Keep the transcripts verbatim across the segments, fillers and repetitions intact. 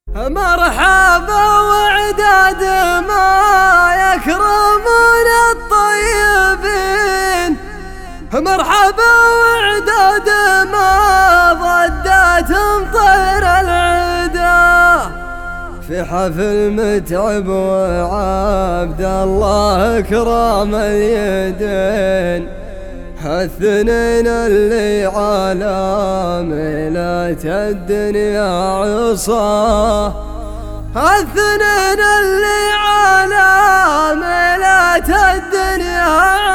مرحبا وعداد ما يكرمون الطيبين، مرحبا وعداد ما ضدتهم طير العدا في حفل متعب وعبد الله اكرام اليدين. هالثنين اللي على ميلة الدنيا عصاه، هالثنين اللي على ميلة الدنيا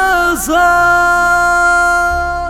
عصاه.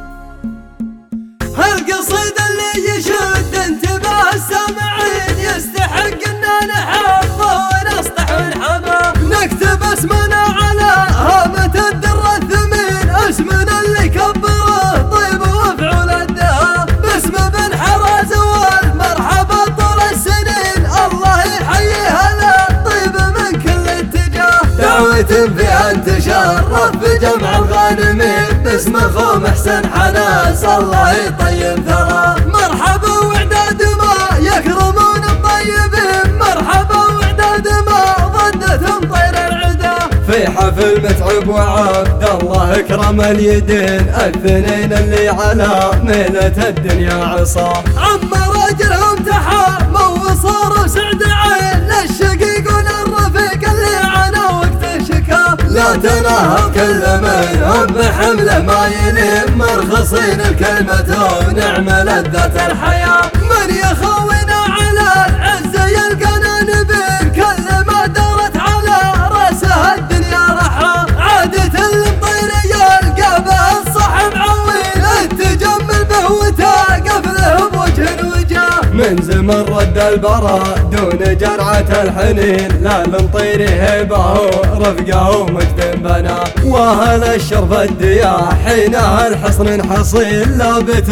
هالقصيد اللي يشد انتباه السامعين يستحق اننا نحفظه ونسطح ونحماه. نكتب اسمنا على هامة الدر الثمين، اسمنا اللي كبره طيب وفعول الدهاء. باسم بن حراز والمرحبا طول السنين، الله يحييها لا طيب من كل اتجاه. دعوة فيها انتشرف بجمع الغانمين، باسم اخو محسن حناس الله يطيب ثراه. مرحبا وعداد ما يكرمون الطيبين، مرحبا وعداد ما ضدتهم طير العدا في حفل متعب وعبد الله اكرم اليدين. الاثنين اللي على ميلة الدنيا عصاه، عم راجلهم تحاموا وصاروا سعد عين للشقيق وللرفيق اللي عانى وقت شكاه. لا تناهض كل منهم بحمله ما يليم، مرخصين الكلمة ونعم لذة الحياة. من يخونا على العز يلقانا نبين، كل ما دارت على راسها الدنيا رحى. عادة المطير يلقى به الصحب عويل، التجمل به وتاقف له بوجه وجاه. من زمن رد البراء دون جرعة الحنين، لا لمطير هيبه رفقه ومجد بنا. واهل الشرف الدياح حينها الحصن حصين، لابت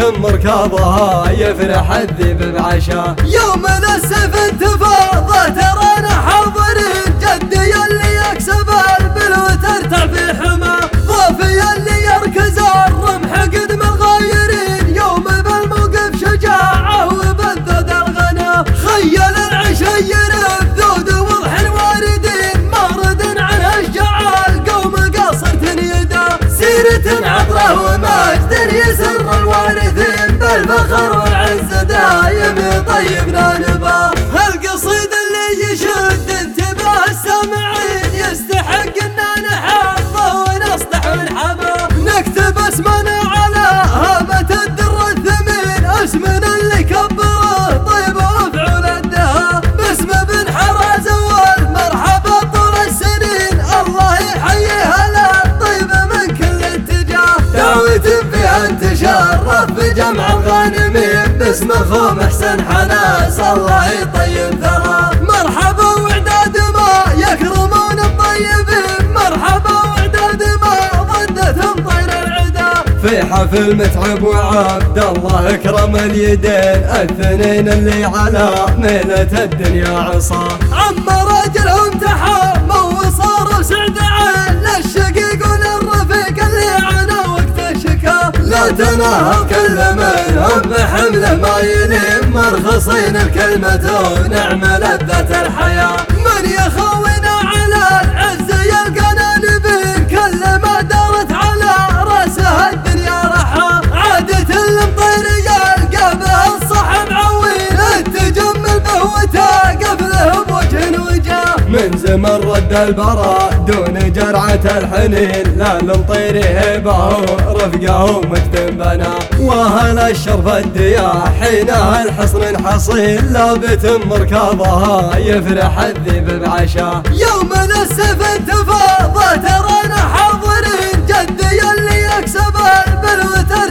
مركبها يفرح الذيب بعشاه. يوم السيف انتفاضه ترانا حاضرين، جدي اللي يكسب البلو ترتع في حماه. ضافي اللي يركز الرمح قدم الغايرين، يوم بالموقف شجاعه وبذد الغنا. خيل العشير بذود وضح الواردين، مارد عنها اشجع القوم قاصرة يدا. سيرة عطره ومجد يسر الوارثين، بالفخر والعز دايم يطيبنا نباه. هالقصيد اللي يشد انتباه السامعين يستحق اننا نحفظه ونسطح ونحماه. نكتب اسمنا على هامة الدر الثمين، اسمنا اللي كبره طيب وفعول الدهاء. باسم بن حراز والمرحبا طول السنين، الله يحييها لا طيب من كل اتجاه. دعوة فيها انتشرف بجمع الغانمين، باسم اخو محسن حناس الله يطيب ثراه. مرحبا وعداد ما يكرمون الطيبين، مرحبا وعداد ما ضدتهم طير العدا في حفل متعب وعبد الله اكرم اليدين. الاثنين اللي على ميلة الدنيا عصاه، عم راجلهم تحاموا وصاروا سعد عين للشقيق وللرفيق اللي عانى وقت شكاه. لا تناهض كل منهم بحمله ما يليم، مرخصين الكلمة ونعم لذة الحياة. من يخونا على العز يلقانا نبين، كل ما دارت على راسها الدنيا رحى. عادة المطير يلقى به الصحب عويل، التجمل به وتاقف له بوجه وجاه. من زمن رد البراء دون جرعة الحنين، لا لمطير هيبه رفقه ومجد بنا. واهل الشرف الدياح حينها الحصن حصين، لابت مركبها يفرح الذيب بعشاه. يوم السيف انتفاضه ترانا حاضرين، جدي اللي يكسب البلو